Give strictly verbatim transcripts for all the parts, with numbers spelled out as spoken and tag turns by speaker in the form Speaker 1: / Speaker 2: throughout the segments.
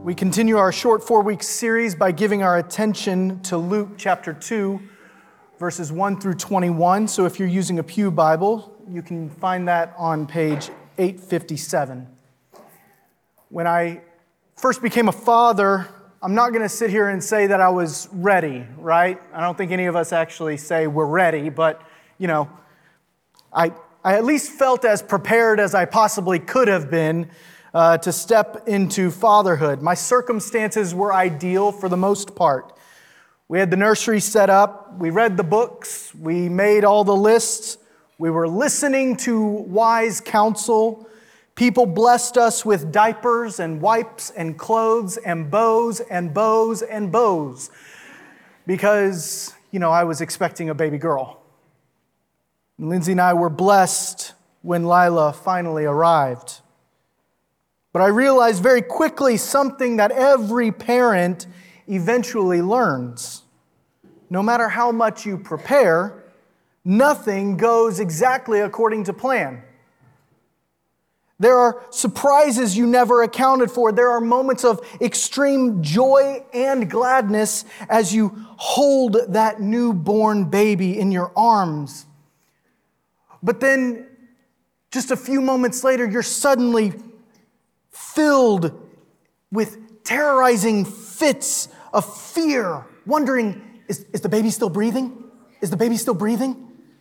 Speaker 1: We continue our short four-week series by giving our attention to Luke chapter two, verses one through twenty-one. So if you're using a Pew Bible, you can find that on page eight fifty-seven. When I first became a father, I'm not going to sit here and say that I was ready, right? I don't think any of us actually say we're ready, but, you know, I, I at least felt as prepared as I possibly could have been Uh, to step into fatherhood. My circumstances were ideal for the most part. We had the nursery set up, we read the books, we made all the lists, we were listening to wise counsel. People blessed us with diapers and wipes and clothes and bows and bows and bows because, you know, I was expecting a baby girl. And Lindsay and I were blessed when Lila finally arrived. But I realized very quickly something that every parent eventually learns. No matter how much you prepare, nothing goes exactly according to plan. There are surprises you never accounted for. There are moments of extreme joy and gladness as you hold that newborn baby in your arms. But then, just a few moments later, you're suddenly filled with terrorizing fits of fear, wondering, is, is the baby still breathing? Is the baby still breathing?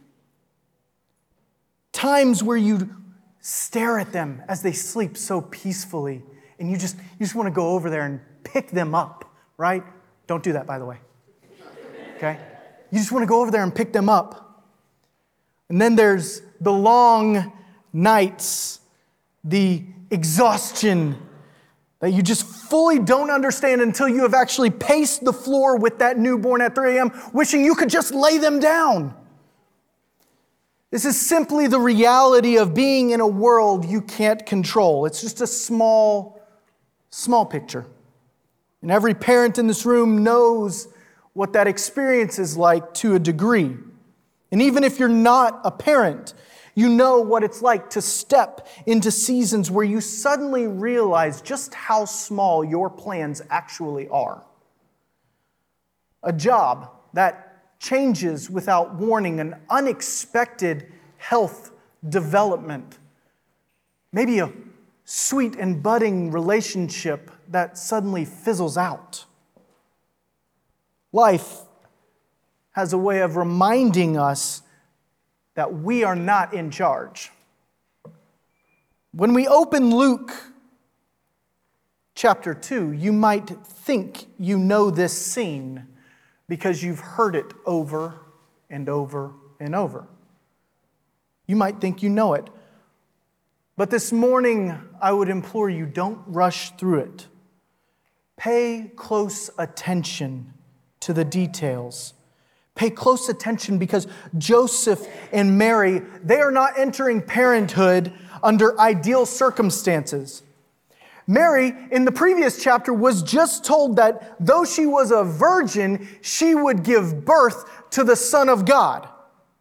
Speaker 1: Times where you stare at them as they sleep so peacefully, and you just, you just want to go over there and pick them up, right? Don't do that, by the way. Okay? You just want to go over there and pick them up. And then there's the long nights, the exhaustion that you just fully don't understand until you have actually paced the floor with that newborn at three a.m., wishing you could just lay them down. This is simply the reality of being in a world you can't control. It's just a small, small picture. And every parent in this room knows what that experience is like to a degree. And even if you're not a parent, you know what it's like to step into seasons where you suddenly realize just how small your plans actually are. A job that changes without warning, an unexpected health development, maybe a sweet and budding relationship that suddenly fizzles out. Life has a way of reminding us that we are not in charge. When we open Luke chapter two, you might think you know this scene because you've heard it over and over and over. You might think you know it. But this morning, I would implore you, don't rush through it. Pay close attention to the details. Pay close attention because Joseph and Mary, they are not entering parenthood under ideal circumstances. Mary, in the previous chapter, was just told that though she was a virgin, she would give birth to the Son of God.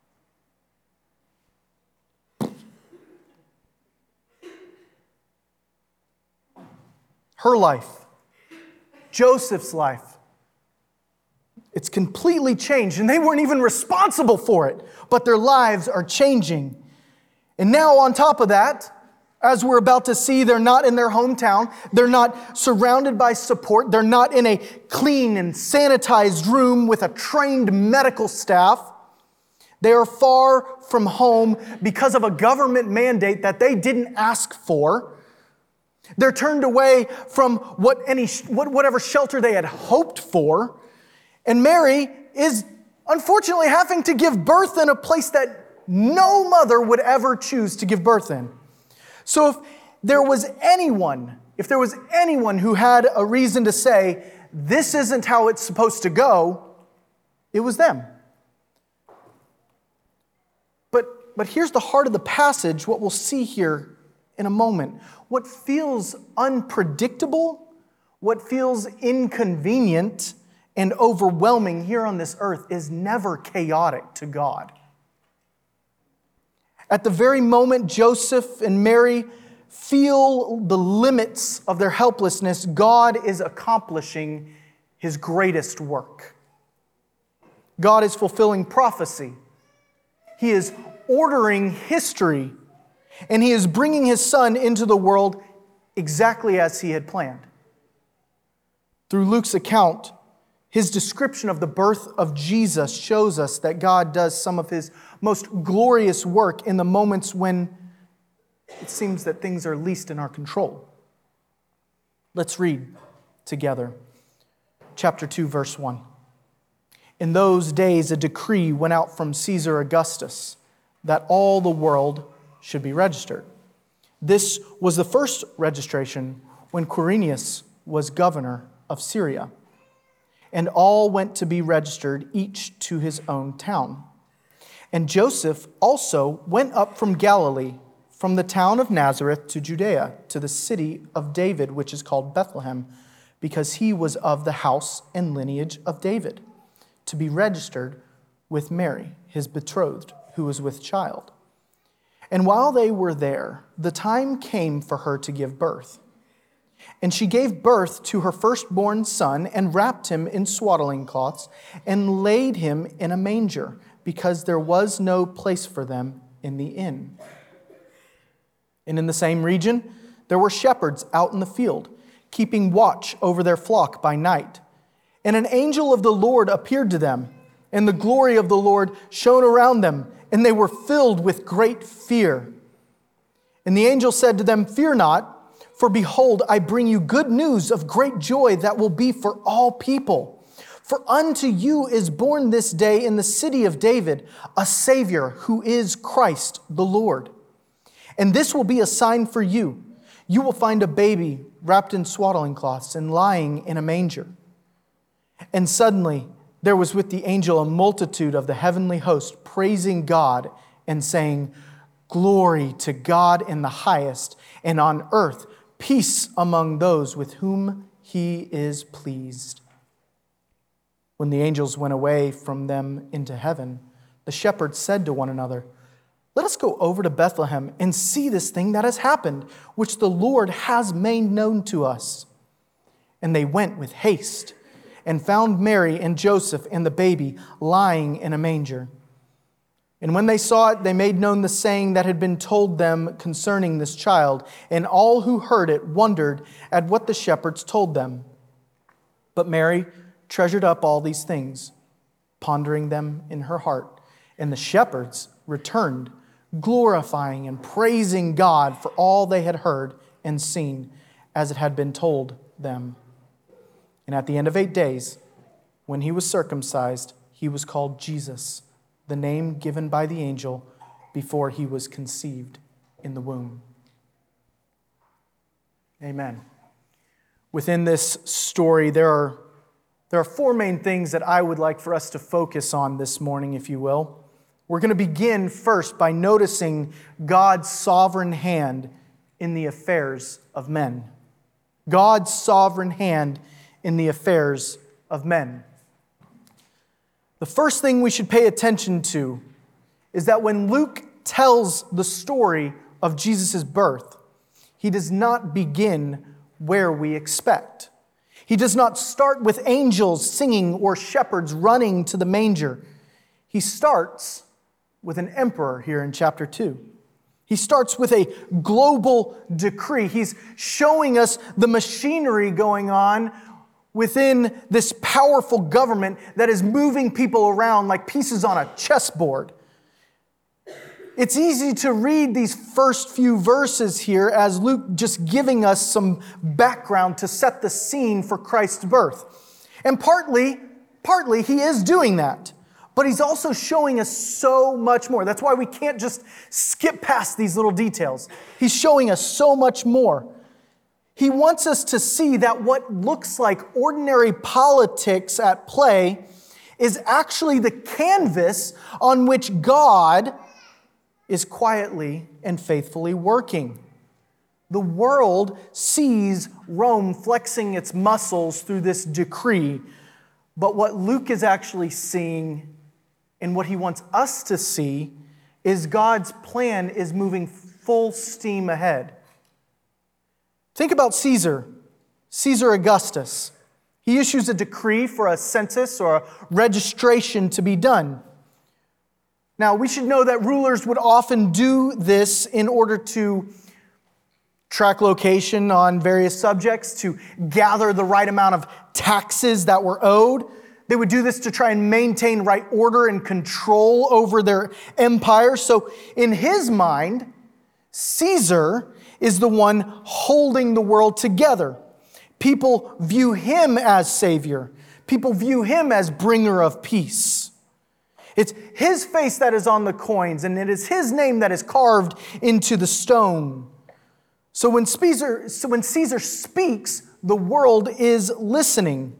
Speaker 1: Her life, Joseph's life, it's completely changed, and they weren't even responsible for it, but their lives are changing. And now on top of that, as we're about to see, they're not in their hometown, they're not surrounded by support, they're not in a clean and sanitized room with a trained medical staff. They are far from home because of a government mandate that they didn't ask for. They're turned away from what any whatever shelter they had hoped for. And Mary is unfortunately having to give birth in a place that no mother would ever choose to give birth in. So if there was anyone, if there was anyone who had a reason to say, this isn't how it's supposed to go, it was them. But, but here's the heart of the passage, what we'll see here in a moment. What feels unpredictable, what feels inconvenient, and overwhelming here on this earth is never chaotic to God. At the very moment Joseph and Mary feel the limits of their helplessness, God is accomplishing His greatest work. God is fulfilling prophecy. He is ordering history, and He is bringing His Son into the world exactly as He had planned. Through Luke's account, his description of the birth of Jesus shows us that God does some of His most glorious work in the moments when it seems that things are least in our control. Let's read together. Chapter two, verse one. In those days, a decree went out from Caesar Augustus that all the world should be registered. This was the first registration when Quirinius was governor of Syria. And all went to be registered, each to his own town. And Joseph also went up from Galilee, from the town of Nazareth to Judea, to the city of David, which is called Bethlehem, because he was of the house and lineage of David, to be registered with Mary, his betrothed, who was with child. And while they were there, the time came for her to give birth. And she gave birth to her firstborn son and wrapped him in swaddling cloths and laid him in a manger, because there was no place for them in the inn. And in the same region, there were shepherds out in the field, keeping watch over their flock by night. And an angel of the Lord appeared to them, and the glory of the Lord shone around them, and they were filled with great fear. And the angel said to them, "Fear not, for behold, I bring you good news of great joy that will be for all people. For unto you is born this day in the city of David a Savior, who is Christ the Lord. And this will be a sign for you. You will find a baby wrapped in swaddling cloths and lying in a manger." And suddenly there was with the angel a multitude of the heavenly host, praising God and saying, "Glory to God in the highest, and on earth peace among those with whom He is pleased." When the angels went away from them into heaven, the shepherds said to one another, "Let us go over to Bethlehem and see this thing that has happened, which the Lord has made known to us." And they went with haste and found Mary and Joseph and the baby lying in a manger. And when they saw it, they made known the saying that had been told them concerning this child. And all who heard it wondered at what the shepherds told them. But Mary treasured up all these things, pondering them in her heart. And the shepherds returned, glorifying and praising God for all they had heard and seen, as it had been told them. And at the end of eight days, when he was circumcised, he was called Jesus, the name given by the angel before he was conceived in the womb. Amen. Within this story, there are, there are four main things that I would like for us to focus on this morning, if you will. We're going to begin first by noticing God's sovereign hand in the affairs of men. God's sovereign hand in the affairs of men. The first thing we should pay attention to is that when Luke tells the story of Jesus' birth, he does not begin where we expect. He does not start with angels singing or shepherds running to the manger. He starts with an emperor here in chapter two. He starts with a global decree. He's showing us the machinery going on within this powerful government that is moving people around like pieces on a chessboard. It's easy to read these first few verses here as Luke just giving us some background to set the scene for Christ's birth. And partly, partly he is doing that. But he's also showing us so much more. That's why we can't just skip past these little details. He's showing us so much more. He wants us to see that what looks like ordinary politics at play is actually the canvas on which God is quietly and faithfully working. The world sees Rome flexing its muscles through this decree, but what Luke is actually seeing and what he wants us to see is God's plan is moving full steam ahead. Think about Caesar, Caesar Augustus. He issues a decree for a census or a registration to be done. Now, we should know that rulers would often do this in order to track location on various subjects, to gather the right amount of taxes that were owed. They would do this to try and maintain right order and control over their empire. So in his mind, Caesar is the one holding the world together. People view him as Savior. People view him as bringer of peace. It's his face that is on the coins, and it is his name that is carved into the stone. So when Caesar, so when Caesar speaks, the world is listening.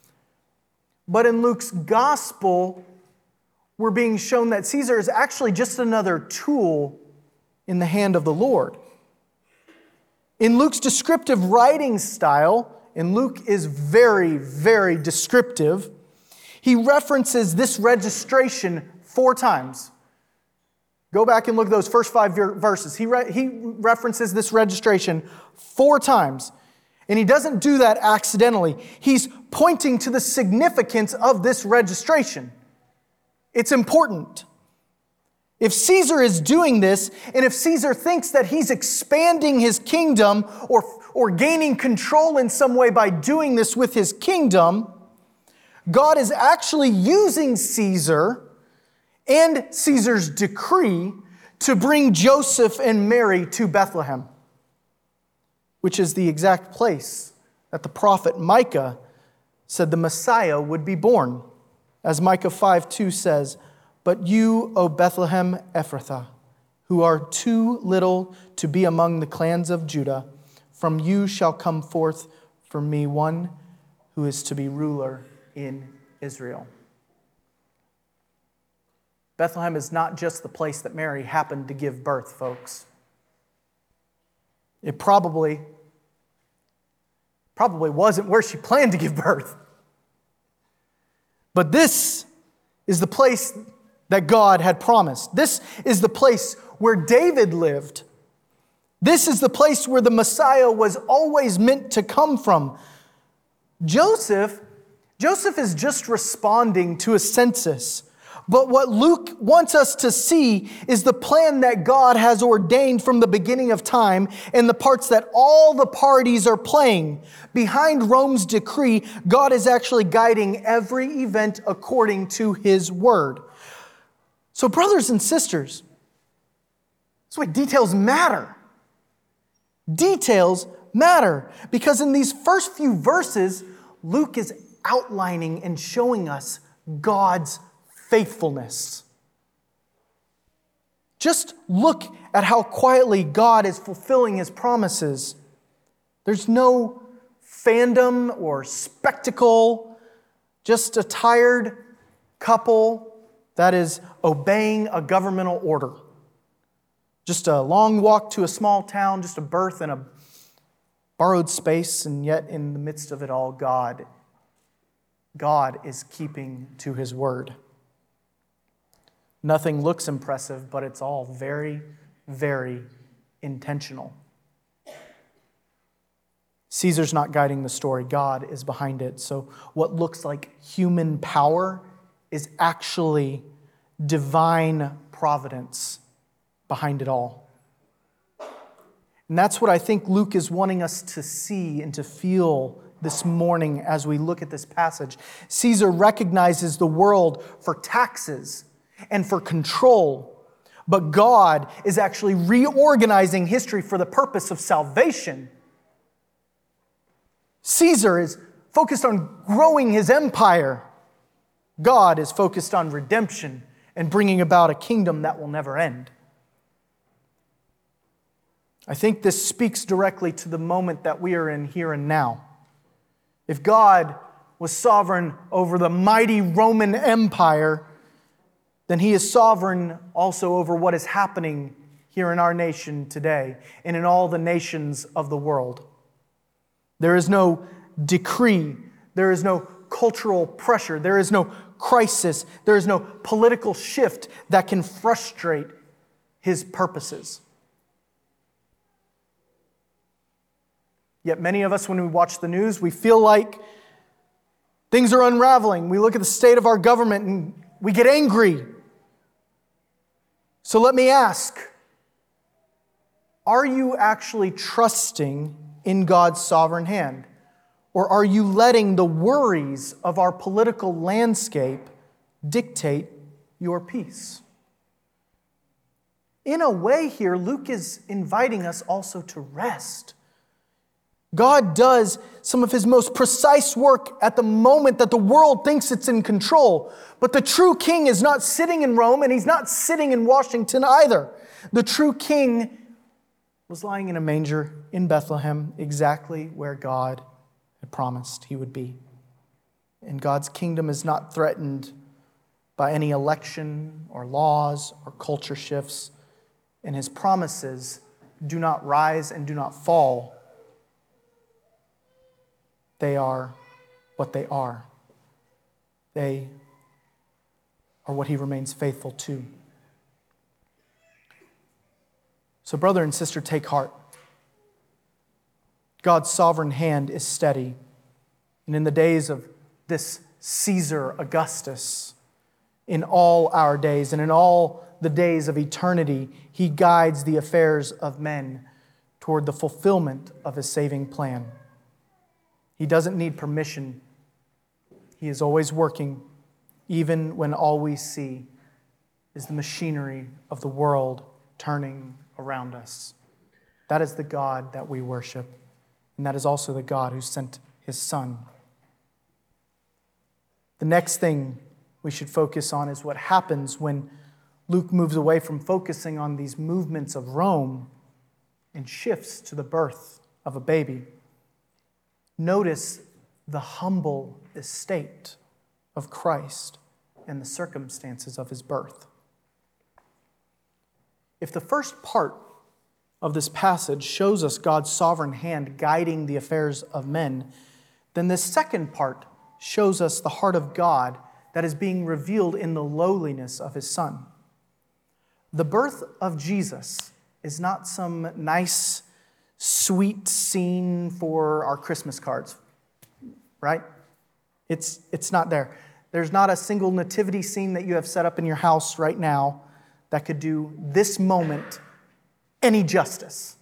Speaker 1: But in Luke's gospel, we're being shown that Caesar is actually just another tool in the hand of the Lord. In Luke's descriptive writing style, and Luke is very, very descriptive, he references this registration four times. Go back and look at those first five verses. He, re- he references this registration four times. And he doesn't do that accidentally. He's pointing to the significance of this registration. It's important. If Caesar is doing this, and if Caesar thinks that he's expanding his kingdom or, or gaining control in some way by doing this with his kingdom, God is actually using Caesar and Caesar's decree to bring Joseph and Mary to Bethlehem, which is the exact place that the prophet Micah said the Messiah would be born. As Micah five two says, "But you, O Bethlehem Ephrathah, who are too little to be among the clans of Judah, from you shall come forth for me one who is to be ruler in Israel." Bethlehem is not just the place that Mary happened to give birth, folks. It probably, probably wasn't where she planned to give birth. But this is the place that God had promised. This is the place where David lived. This is the place where the Messiah was always meant to come from. Joseph, Joseph is just responding to a census. But what Luke wants us to see is the plan that God has ordained from the beginning of time and the parts that all the parties are playing. Behind Rome's decree, God is actually guiding every event according to His word. So brothers and sisters, that's why details matter. Details matter because in these first few verses, Luke is outlining and showing us God's faithfulness. Just look at how quietly God is fulfilling His promises. There's no fandom or spectacle, just a tired couple that is obeying a governmental order. Just a long walk to a small town, just a birth in a borrowed space, and yet in the midst of it all, God, God is keeping to His word. Nothing looks impressive, but it's all very, very intentional. Caesar's not guiding the story. God is behind it. So what looks like human power is actually divine providence behind it all. And that's what I think Luke is wanting us to see and to feel this morning as we look at this passage. Caesar recognizes the world for taxes and for control, but God is actually reorganizing history for the purpose of salvation. Caesar is focused on growing his empire. God is focused on redemption and bringing about a kingdom that will never end. I think this speaks directly to the moment that we are in here and now. If God was sovereign over the mighty Roman Empire, then He is sovereign also over what is happening here in our nation today and in all the nations of the world. There is no decree. There is no cultural pressure. There is no crisis. There is no political shift that can frustrate His purposes. Yet many of us, when we watch the news, we feel like things are unraveling. We look at the state of our government and we get angry. So let me ask, are you actually trusting in God's sovereign hand? Or are you letting the worries of our political landscape dictate your peace? In a way here, Luke is inviting us also to rest. God does some of His most precise work at the moment that the world thinks it's in control. But the true king is not sitting in Rome, and He's not sitting in Washington either. The true king was lying in a manger in Bethlehem, exactly where God had promised He would be. And God's kingdom is not threatened by any election or laws or culture shifts. And His promises do not rise and do not fall. They are what they are. They are what He remains faithful to. So, brother and sister, take heart. God's sovereign hand is steady. And in the days of this Caesar Augustus, in all our days and in all the days of eternity, He guides the affairs of men toward the fulfillment of His saving plan. He doesn't need permission. He is always working, even when all we see is the machinery of the world turning around us. That is the God that we worship, and that is also the God who sent His Son. The next thing we should focus on is what happens when Luke moves away from focusing on these movements of Rome and shifts to the birth of a baby. Notice the humble estate of Christ and the circumstances of His birth. If the first part of this passage shows us God's sovereign hand guiding the affairs of men, then this second part shows us the heart of God that is being revealed in the lowliness of His Son. The birth of Jesus is not some nice, sweet scene for our Christmas cards, right? It's, it's not there. There's not a single nativity scene that you have set up in your house right now that could do this moment any justice.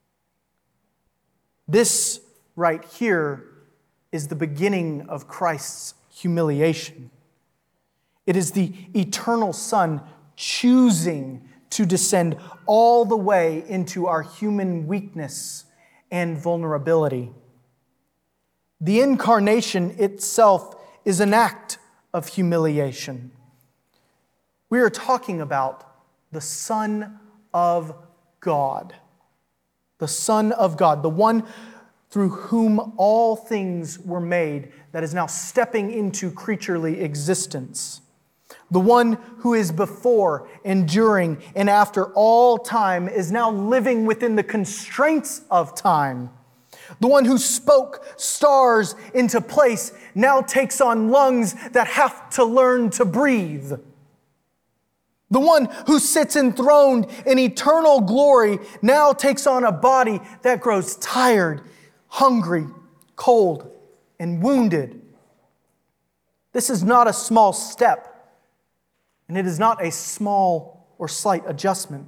Speaker 1: This right here is the beginning of Christ's humiliation. It is the eternal Son choosing to descend all the way into our human weakness and vulnerability. The incarnation itself is an act of humiliation. We are talking about the Son of God. The Son of God, the one through whom all things were made, that is now stepping into creaturely existence. The one who is before and during and after all time is now living within the constraints of time. The one who spoke stars into place now takes on lungs that have to learn to breathe. The one who sits enthroned in eternal glory now takes on a body that grows tired, hungry, cold, and wounded. This is not a small step. And it is not a small or slight adjustment.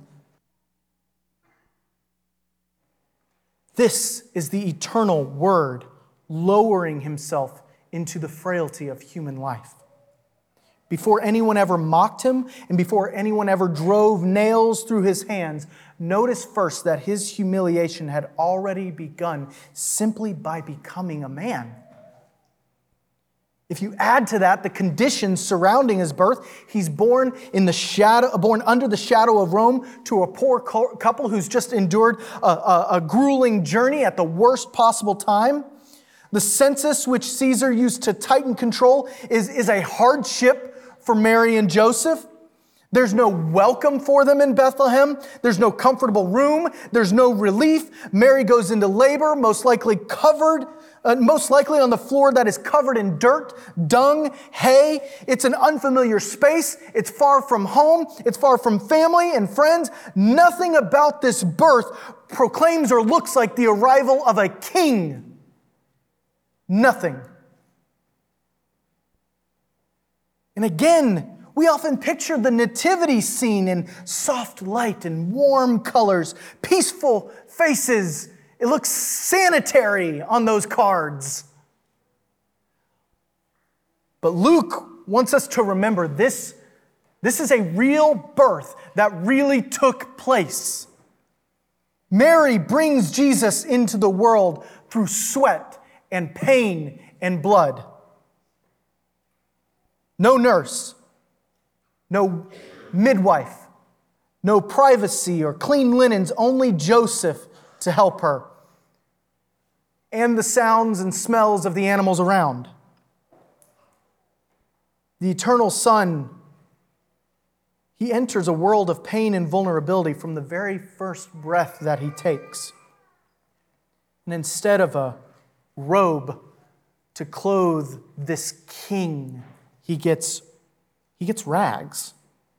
Speaker 1: This is the eternal Word lowering Himself into the frailty of human life. Before anyone ever mocked Him and before anyone ever drove nails through His hands, notice first that His humiliation had already begun simply by becoming a man. If you add to that the conditions surrounding His birth, He's born in the shadow, born under the shadow of Rome to a poor couple who's just endured a, a, a grueling journey at the worst possible time. The census which Caesar used to tighten control is, is a hardship for Mary and Joseph. There's no welcome for them in Bethlehem. There's no comfortable room. There's no relief. Mary goes into labor, most likely covered Uh, most likely on the floor that is covered in dirt, dung, hay. It's an unfamiliar space. It's far from home. It's far from family and friends. Nothing about this birth proclaims or looks like the arrival of a king. Nothing. And again, we often picture the nativity scene in soft light and warm colors, peaceful faces. It looks sanitary on those cards. But Luke wants us to remember this, this is a real birth that really took place. Mary brings Jesus into the world through sweat and pain and blood. No nurse, no midwife, no privacy or clean linens, only Joseph to help her, and the sounds and smells of the animals around. The eternal Son, He enters a world of pain and vulnerability from the very first breath that He takes. And instead of a robe to clothe this king, He gets, he gets rags.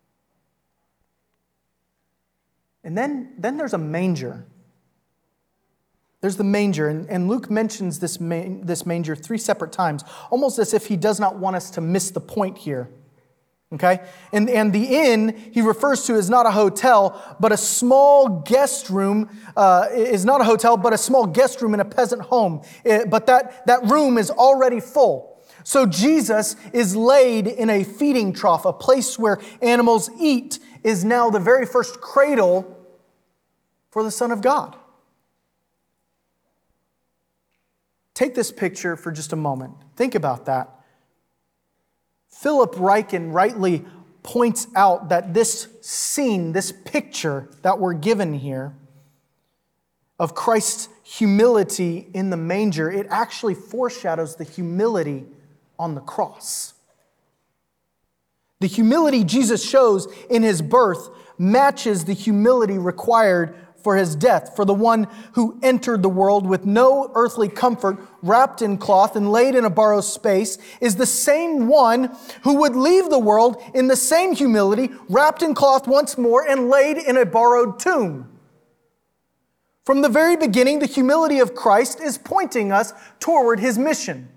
Speaker 1: And then, then there's a manger. There's the manger, and, and Luke mentions this, ma- this manger three separate times, almost as if he does not want us to miss the point here. Okay? And, and the inn he refers to is not a hotel, but a small guest room, uh, is not a hotel, but a small guest room in a peasant home. It, but that, that room is already full. So Jesus is laid in a feeding trough, a place where animals eat, is now the very first cradle for the Son of God. Take this picture for just a moment. Think about that. Philip Ryken rightly points out that this scene, this picture that we're given here of Christ's humility in the manger, it actually foreshadows the humility on the cross. The humility Jesus shows in His birth matches the humility required for His death, for the one who entered the world with no earthly comfort, wrapped in cloth and laid in a borrowed space, is the same one who would leave the world in the same humility, wrapped in cloth once more and laid in a borrowed tomb. From the very beginning, the humility of Christ is pointing us toward His mission.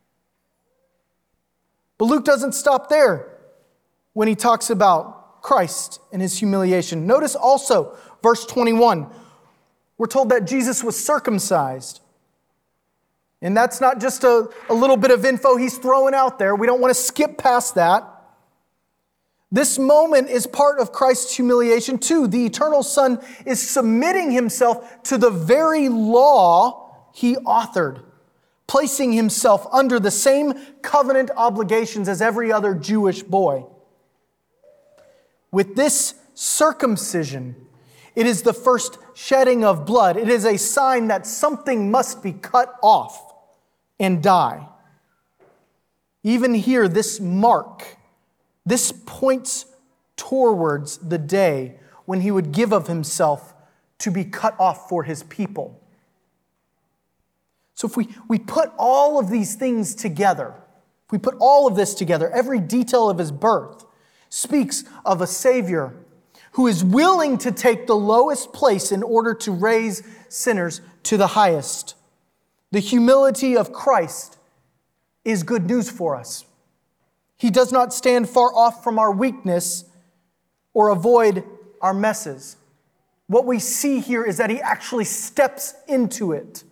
Speaker 1: But Luke doesn't stop there when he talks about Christ and His humiliation. Notice also verse twenty-one, we're told that Jesus was circumcised. And that's not just a, a little bit of info he's throwing out there. We don't want to skip past that. This moment is part of Christ's humiliation too. The eternal Son is submitting Himself to the very law He authored, placing Himself under the same covenant obligations as every other Jewish boy. With this circumcision, it is the first shedding of blood. It is a sign that something must be cut off and die. Even here, this mark, this points towards the day when He would give of Himself to be cut off for His people. So if we, we put all of these things together, if we put all of this together, every detail of His birth speaks of a Savior who is willing to take the lowest place in order to raise sinners to the highest. The humility of Christ is good news for us. He does not stand far off from our weakness or avoid our messes. What we see here is that He actually steps into it.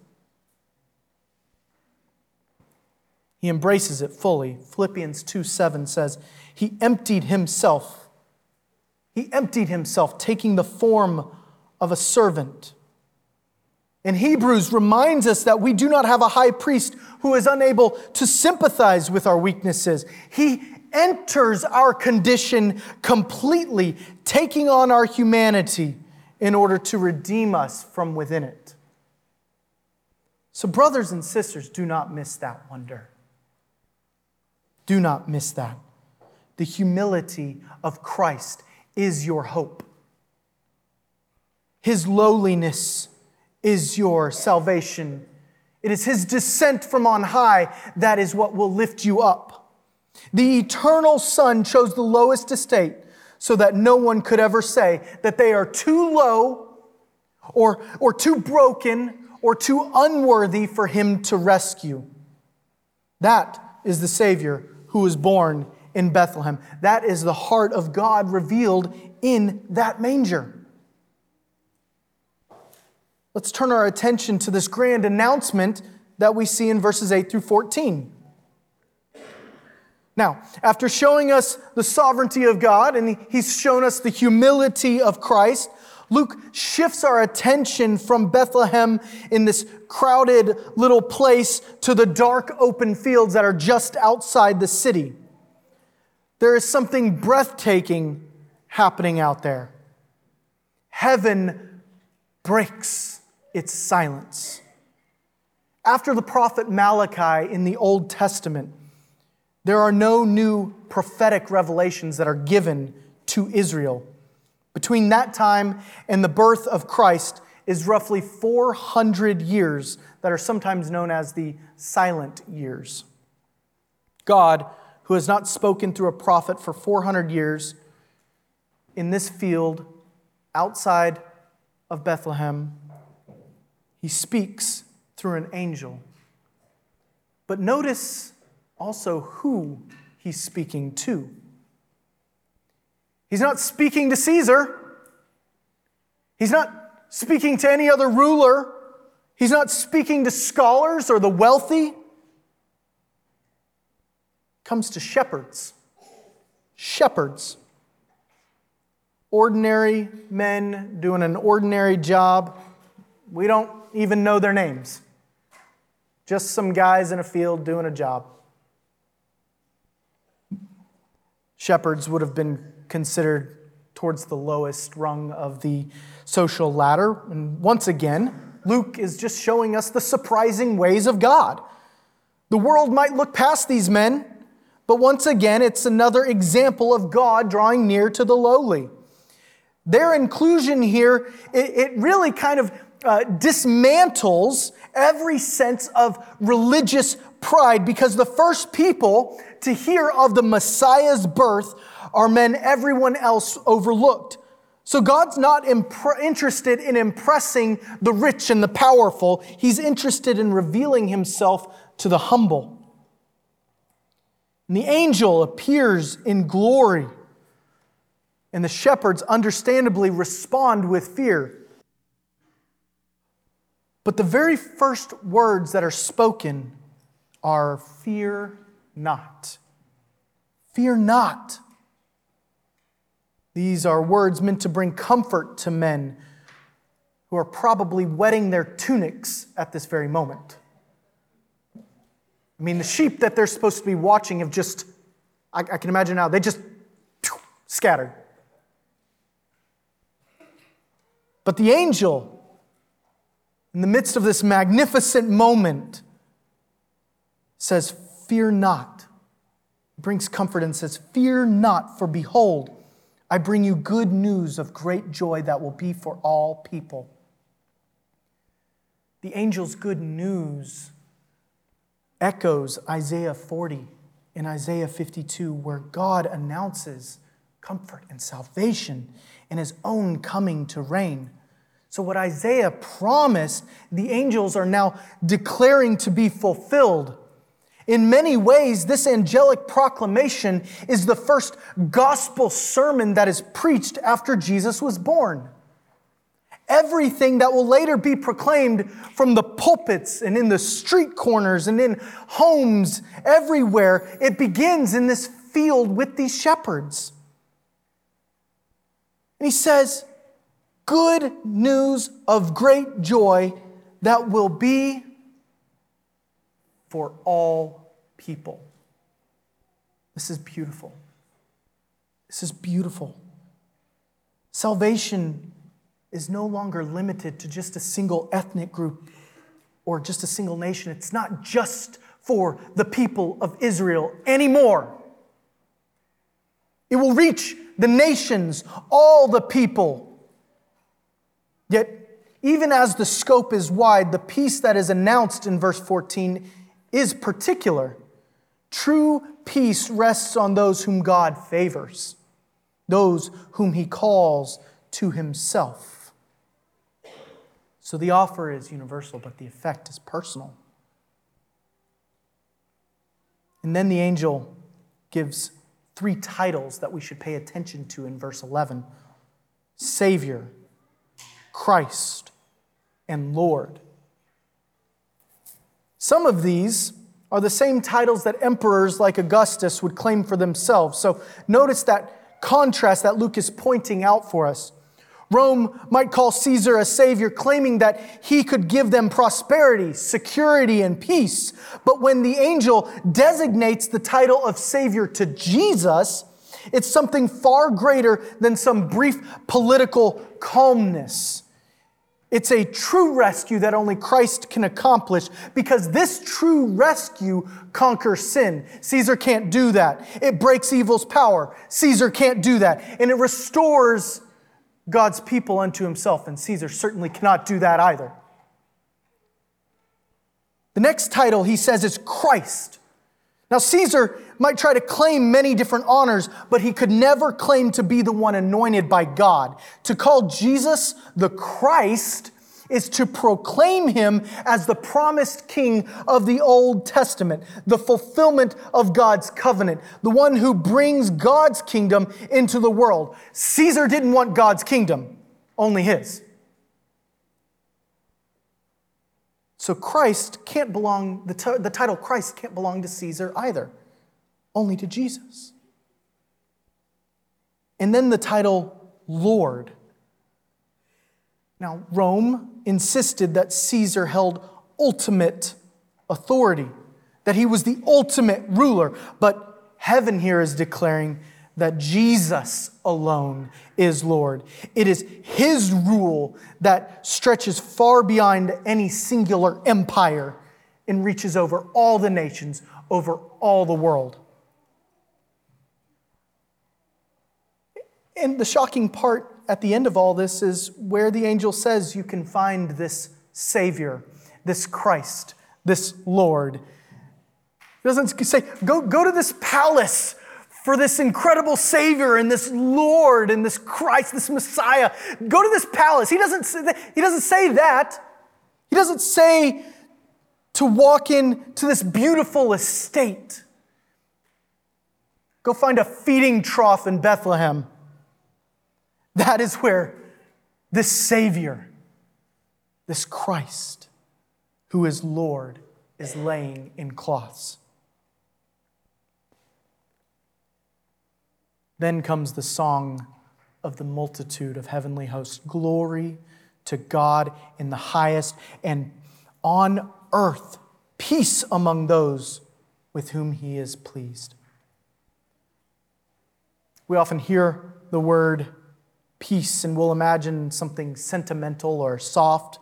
Speaker 1: He embraces it fully. Philippians two seven says, He emptied Himself. He emptied Himself, taking the form of a servant. And Hebrews reminds us that we do not have a high priest who is unable to sympathize with our weaknesses. He enters our condition completely, taking on our humanity in order to redeem us from within it. So brothers and sisters, do not miss that wonder. Do not miss that. The humility of Christ is your hope. His lowliness is your salvation It is his descent from on high that is what will lift you up. The eternal Son chose the lowest estate so that no one could ever say that they are too low or, or too broken or too unworthy for him to rescue. That is the Savior who was born in Bethlehem. That is the heart of God revealed in that manger. Let's turn our attention to this grand announcement that we see in verses eight through fourteen. Now, after showing us the sovereignty of God, and he's shown us the humility of Christ, Luke shifts our attention from Bethlehem in this crowded little place to the dark open fields that are just outside the city. There is something breathtaking happening out there. Heaven breaks its silence. After the prophet Malachi in the Old Testament, there are no new prophetic revelations that are given to Israel. Between that time and the birth of Christ is roughly four hundred years that are sometimes known as the silent years. God, who has not spoken through a prophet for four hundred years, in this field outside of Bethlehem, he speaks through an angel. But notice also who he's speaking to. He's not speaking to Caesar. He's not speaking to any other ruler. He's not speaking to scholars or the wealthy. He comes to shepherds. Shepherds. Ordinary men doing an ordinary job. We don't even know their names. Just some guys in a field doing a job. Shepherds would have been considered towards the lowest rung of the social ladder. And once again, Luke is just showing us the surprising ways of God. The world might look past these men, but once again, it's another example of God drawing near to the lowly. Their inclusion here, it, it really kind of uh, dismantles every sense of religious pride, because the first people to hear of the Messiah's birth are men everyone else overlooked. So God's not impre- interested in impressing the rich and the powerful. He's interested in revealing himself to the humble. And the angel appears in glory, and the shepherds understandably respond with fear. But the very first words that are spoken are, "Fear not." Fear not. These are words meant to bring comfort to men who are probably wetting their tunics at this very moment. I mean, the sheep that they're supposed to be watching have just, I, I can imagine now, they just scattered. But the angel, in the midst of this magnificent moment, says, "Fear not." He brings comfort and says, "Fear not, for behold, I bring you good news of great joy that will be for all people." The angel's good news echoes Isaiah forty and Isaiah fifty-two, where God announces comfort and salvation and his own coming to reign. So what Isaiah promised, the angels are now declaring to be fulfilled. In many ways, this angelic proclamation is the first gospel sermon that is preached after Jesus was born. Everything that will later be proclaimed from the pulpits and in the street corners and in homes everywhere, it begins in this field with these shepherds. And he says, good news of great joy that will be for all people. This is beautiful. This is beautiful. Salvation is no longer limited to just a single ethnic group or just a single nation. It's not just for the people of Israel anymore. It will reach the nations, all the people. Yet Even as the scope is wide, the peace that is announced in verse fourteen is particular. True peace rests on those whom God favors, those whom He calls to Himself. So the offer is universal, but the effect is personal. And then the angel gives three titles that we should pay attention to in verse eleven: Savior, Christ, and Lord. Some of these are the same titles that emperors like Augustus would claim for themselves. So notice that contrast that Luke is pointing out for us. Rome might call Caesar a savior, claiming that he could give them prosperity, security, and peace. But when the angel designates the title of savior to Jesus, it's something far greater than some brief political calmness. It's a true rescue that only Christ can accomplish, because this true rescue conquers sin. Caesar can't do that. It breaks evil's power. Caesar can't do that. And it restores God's people unto Himself, and Caesar certainly cannot do that either. The next title, he says, is Christ. Now, Caesar might try to claim many different honors, but he could never claim to be the one anointed by God. To call Jesus the Christ is to proclaim Him as the promised King of the Old Testament, the fulfillment of God's covenant, the one who brings God's kingdom into the world. Caesar didn't want God's kingdom, only his. So Christ can't belong, the, t- the title Christ can't belong to Caesar either, only to Jesus. And then the title Lord. Now, Rome insisted that Caesar held ultimate authority, that he was the ultimate ruler. But heaven here is declaring that Jesus alone is Lord. It is His rule that stretches far beyond any singular empire and reaches over all the nations, over all the world. And the shocking part at the end of all this is where the angel says you can find this Savior, this Christ, this Lord. He doesn't say, go, go to this palace for this incredible Savior and this Lord and this Christ, this Messiah. Go to this palace. He doesn't say that. He doesn't say that. He doesn't say to walk into this beautiful estate. Go find a feeding trough in Bethlehem. That is where this Savior, this Christ, who is Lord, is laying in cloths. Then comes the song of the multitude of heavenly hosts. Glory to God in the highest, and on earth peace among those with whom He is pleased. We often hear the word peace and we'll imagine something sentimental or soft,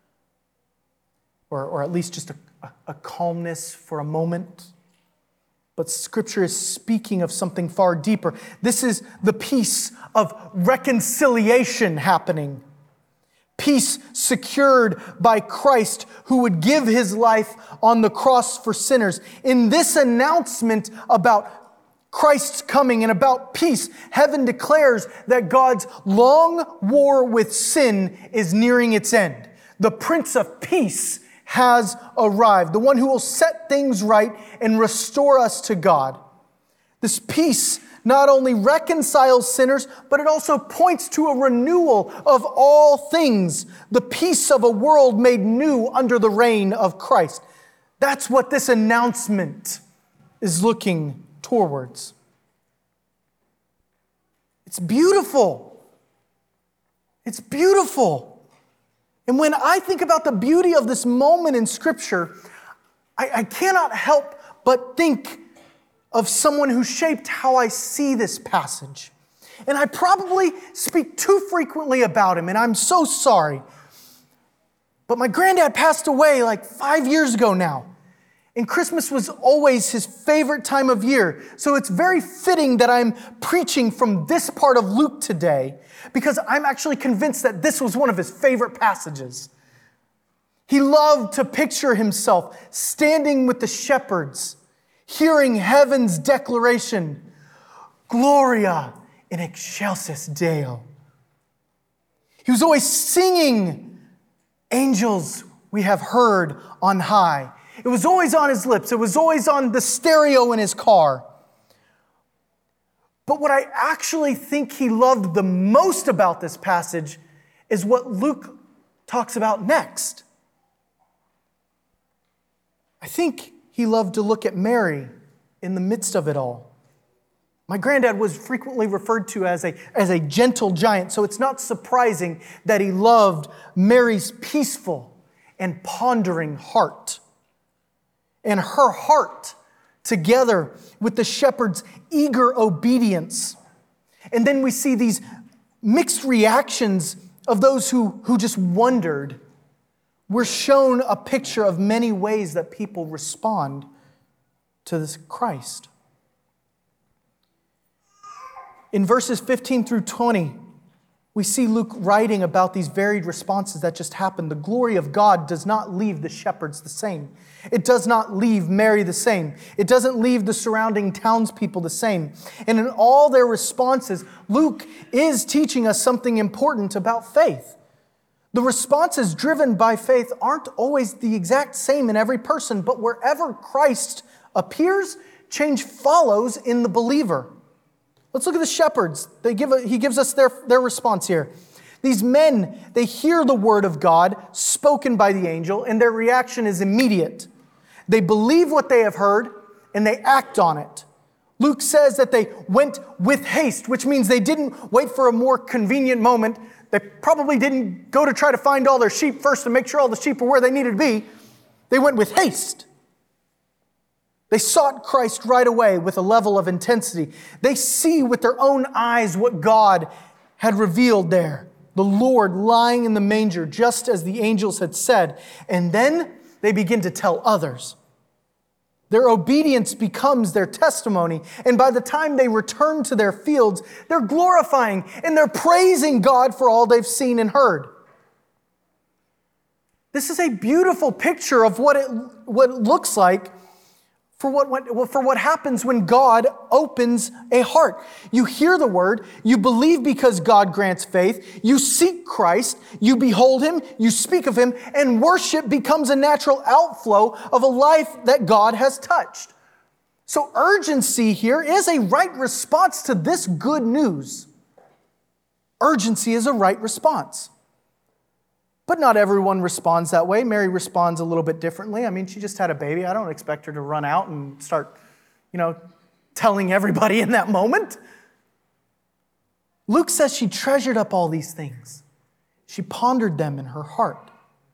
Speaker 1: or, or at least just a, a, a calmness for a moment. But Scripture is speaking of something far deeper. This is the peace of reconciliation happening. Peace secured by Christ, who would give His life on the cross for sinners. In this announcement about Christ's coming and about peace, heaven declares that God's long war with sin is nearing its end. The Prince of Peace has arrived, the one who will set things right and restore us to God. This peace not only reconciles sinners, but it also points to a renewal of all things, the peace of a world made new under the reign of Christ. That's what this announcement is looking towards. It's beautiful. It's beautiful. And when I think about the beauty of this moment in Scripture, I, I cannot help but think of someone who shaped how I see this passage. And I probably speak too frequently about him, and I'm so sorry. But my granddad passed away like five years ago now. And Christmas was always his favorite time of year. So it's very fitting that I'm preaching from this part of Luke today, because I'm actually convinced that this was one of his favorite passages. He loved to picture himself standing with the shepherds, hearing heaven's declaration, Gloria in excelsis Deo. He was always singing, Angels we have heard on high. It was always on his lips. It was always on the stereo in his car. But what I actually think he loved the most about this passage is what Luke talks about next. I think he loved to look at Mary in the midst of it all. My granddad was frequently referred to as a, as a gentle giant, so it's not surprising that he loved Mary's peaceful and pondering heart. And her heart together with the shepherd's eager obedience. And then we see these mixed reactions of those who, who just wondered. We're shown a picture of many ways that people respond to this Christ. In verses fifteen through twenty, we see Luke writing about these varied responses that just happened. The glory of God does not leave the shepherds the same. It does not leave Mary the same. It doesn't leave the surrounding townspeople the same. And in all their responses, Luke is teaching us something important about faith. The responses driven by faith aren't always the exact same in every person, but wherever Christ appears, change follows in the believer. Let's look at the shepherds. They give a, he gives us their, their response here. These men, they hear the word of God spoken by the angel, and their reaction is immediate. They believe what they have heard, and they act on it. Luke says that they went with haste, which means they didn't wait for a more convenient moment. They probably didn't go to try to find all their sheep first to make sure all the sheep were where they needed to be. They went with haste. They sought Christ right away with a level of intensity. They see with their own eyes what God had revealed there. The Lord lying in the manger, just as the angels had said. And then they begin to tell others. Their obedience becomes their testimony. And by the time they return to their fields, they're glorifying and they're praising God for all they've seen and heard. This is a beautiful picture of what it, what it looks like For what, what, for what happens when God opens a heart. You hear the word, you believe because God grants faith, you seek Christ, you behold Him, you speak of Him, and worship becomes a natural outflow of a life that God has touched. So urgency here is a right response to this good news. Urgency is a right response. But not everyone responds that way. Mary responds a little bit differently. I mean, she just had a baby. I don't expect her to run out and start, you know, telling everybody in that moment. Luke says she treasured up all these things. She pondered them in her heart.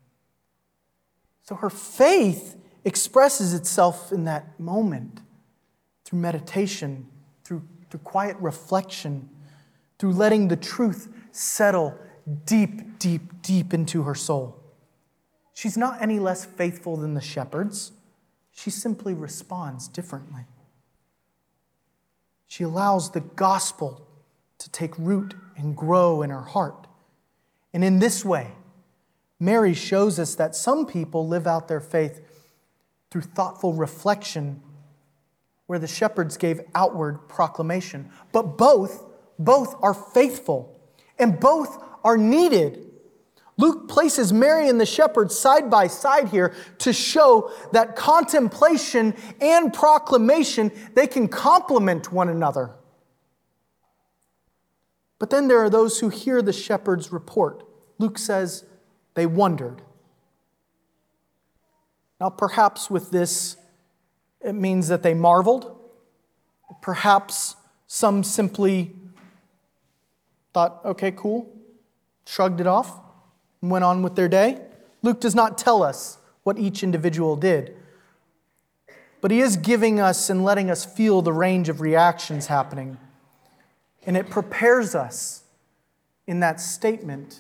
Speaker 1: So her faith expresses itself in that moment through meditation, through, through quiet reflection, through letting the truth settle deep, deep, deep into her soul. She's not any less faithful than the shepherds. She simply responds differently. She allows the gospel to take root and grow in her heart. And in this way, Mary shows us that some people live out their faith through thoughtful reflection, where the shepherds gave outward proclamation. But both, both are faithful, and both are needed. Luke places Mary and the shepherds side by side here to show that contemplation and proclamation, they can complement one another. But then there are those who hear the shepherd's report. Luke says they wondered. Now perhaps with this, it means that they marveled. Perhaps some simply thought, okay, cool, shrugged it off, and went on with their day. Luke does not tell us what each individual did, but he is giving us and letting us feel the range of reactions happening. And it prepares us in that statement.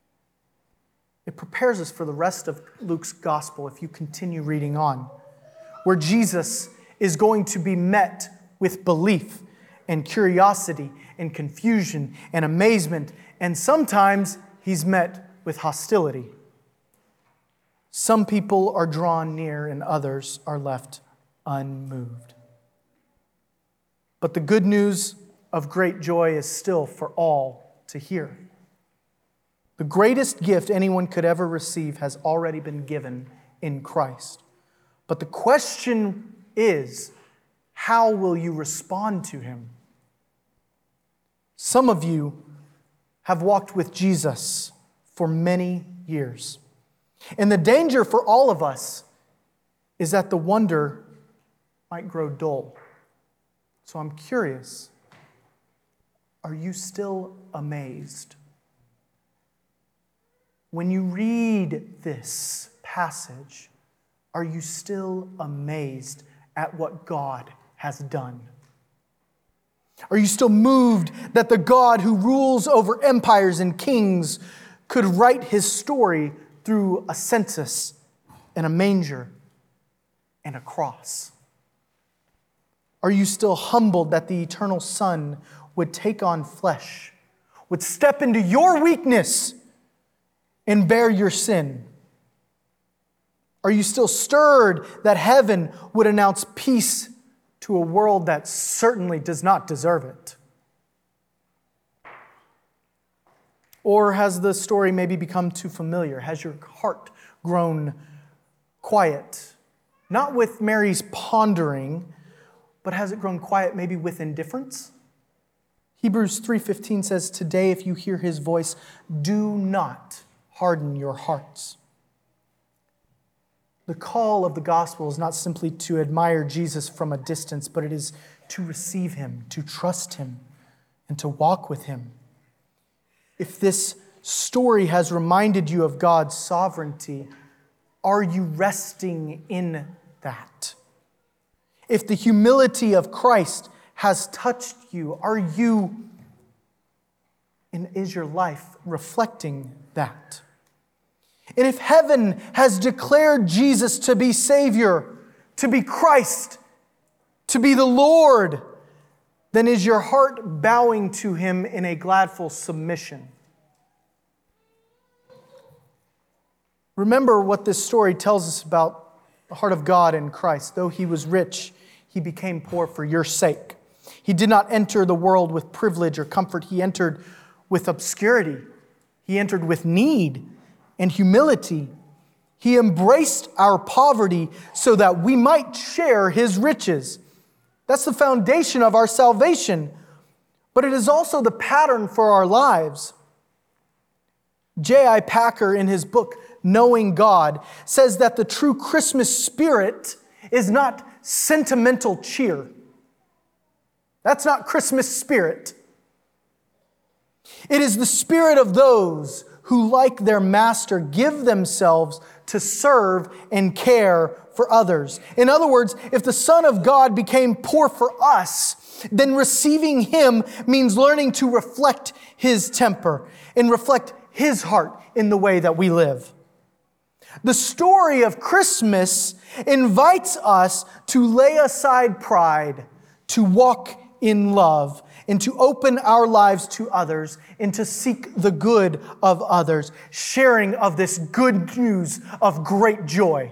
Speaker 1: It prepares us for the rest of Luke's gospel if you continue reading on. where Jesus is going to be met with belief and curiosity and confusion and amazement, and sometimes he's met with hostility. Some people are drawn near and others are left unmoved. But the good news of great joy is still for all to hear. The greatest gift anyone could ever receive has already been given in Christ. But the question is, how will you respond to him? Some of you have walked with Jesus for many years. And the danger for all of us is that the wonder might grow dull. So I'm curious, are you still amazed? When you read this passage, are you still amazed at what God has done? Are you still moved that the God who rules over empires and kings could write his story through a census and a manger and a cross? Are you still humbled that the eternal Son would take on flesh, would step into your weakness and bear your sin? Are you still stirred that heaven would announce peace to a world that certainly does not deserve it? Or has the story maybe become too familiar? Has your heart grown quiet? Not with Mary's pondering, but has it grown quiet maybe with indifference? Hebrews three fifteen says, "Today if you hear his voice, do not harden your hearts." The call of the gospel is not simply to admire Jesus from a distance, but it is to receive him, to trust him, and to walk with him. If this story has reminded you of God's sovereignty, are you resting in that? If the humility of Christ has touched you, are you, and is your life reflecting that? And if heaven has declared Jesus to be Savior, to be Christ, to be the Lord, then is your heart bowing to him in a gladful submission? Remember what this story tells us about the heart of God in Christ. Though he was rich, he became poor for your sake. He did not enter the world with privilege or comfort. He entered with obscurity. He entered with need and humility. He embraced our poverty so that we might share his riches. That's the foundation of our salvation, but it is also the pattern for our lives. J I Packer, in his book, Knowing God, says that the true Christmas spirit is not sentimental cheer. That's not Christmas spirit. It is the spirit of those who, like their master, give themselves to serve and care for others. In other words, if the Son of God became poor for us, then receiving him means learning to reflect his temper and reflect his heart in the way that we live. The story of Christmas invites us to lay aside pride, to walk in love, and to open our lives to others, and to seek the good of others, sharing of this good news of great joy.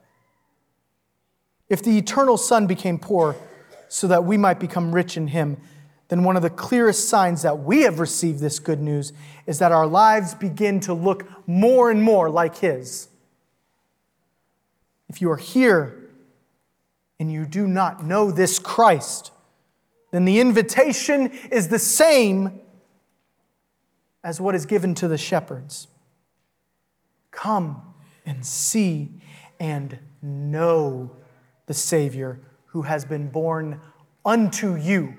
Speaker 1: If the eternal Son became poor so that we might become rich in him, then one of the clearest signs that we have received this good news is that our lives begin to look more and more like his. If you are here and you do not know this Christ, then the invitation is the same as what is given to the shepherds. Come and see and know the Savior who has been born unto you.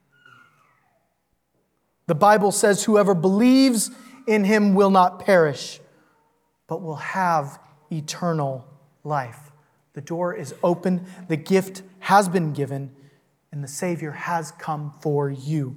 Speaker 1: The Bible says whoever believes in him will not perish, but will have eternal life. The door is open, the gift has been given, and the Savior has come for you.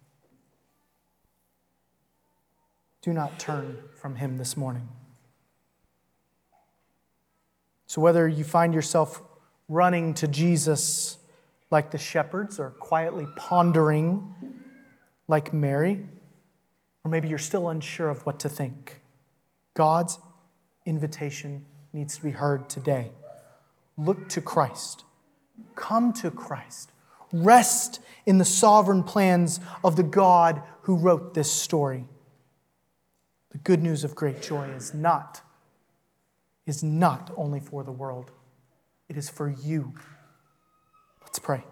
Speaker 1: Do not turn from him this morning. So whether you find yourself running to Jesus like the shepherds, or quietly pondering like Mary. Or maybe you're still unsure of what to think. God's invitation needs to be heard today. Look to Christ. Come to Christ. Rest in the sovereign plans of the God who wrote this story. The good news of great joy is not, is not only for the world. It is for you. Let's pray.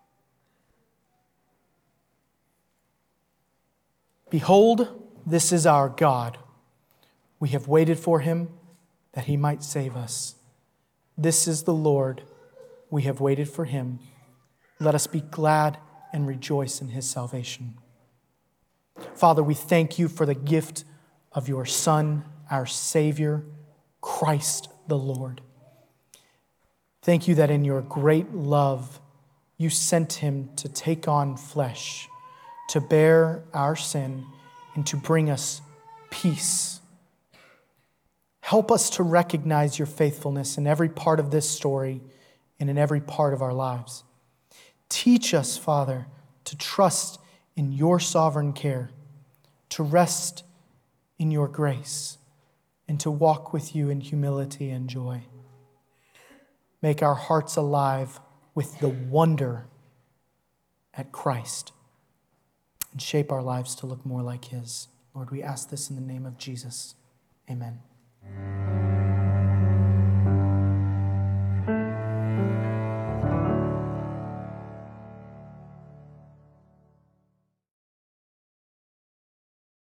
Speaker 1: Behold, this is our God. We have waited for him that he might save us. This is the Lord. We have waited for him. Let us be glad and rejoice in his salvation. Father, we thank you for the gift of your Son, our Savior, Christ the Lord. Thank you that in your great love, you sent him to take on flesh, to bear our sin, and to bring us peace. Help us to recognize your faithfulness in every part of this story and in every part of our lives. Teach us, Father, to trust in your sovereign care, to rest in your grace, and to walk with you in humility and joy. Make our hearts alive with the wonder at Christ, and shape our lives to look more like his. Lord, we ask this in the name of Jesus. Amen.